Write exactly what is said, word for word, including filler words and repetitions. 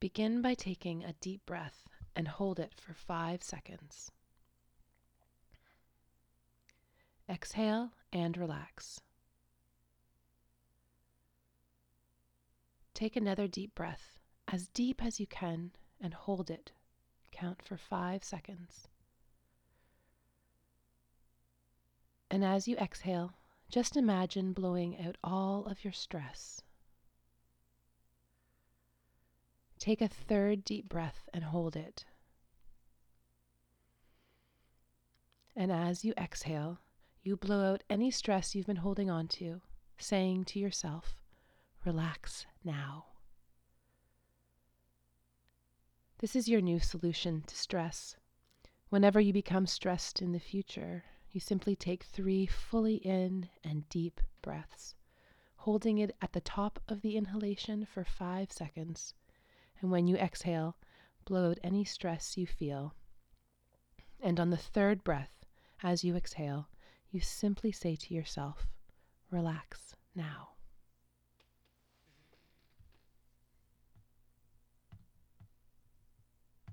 Begin by taking a deep breath and hold it for five seconds. Exhale and relax. Take another deep breath, as deep as you can, and hold it. Count for five seconds. And as you exhale, just imagine blowing out all of your stress. Take a third deep breath and hold it. And as you exhale, you blow out any stress you've been holding on to, saying to yourself, relax now. This is your new solution to stress. Whenever you become stressed in the future, you simply take three fully in and deep breaths, holding it at the top of the inhalation for five seconds. And when you exhale, blow out any stress you feel. And on the third breath, as you exhale, you simply say to yourself, relax now.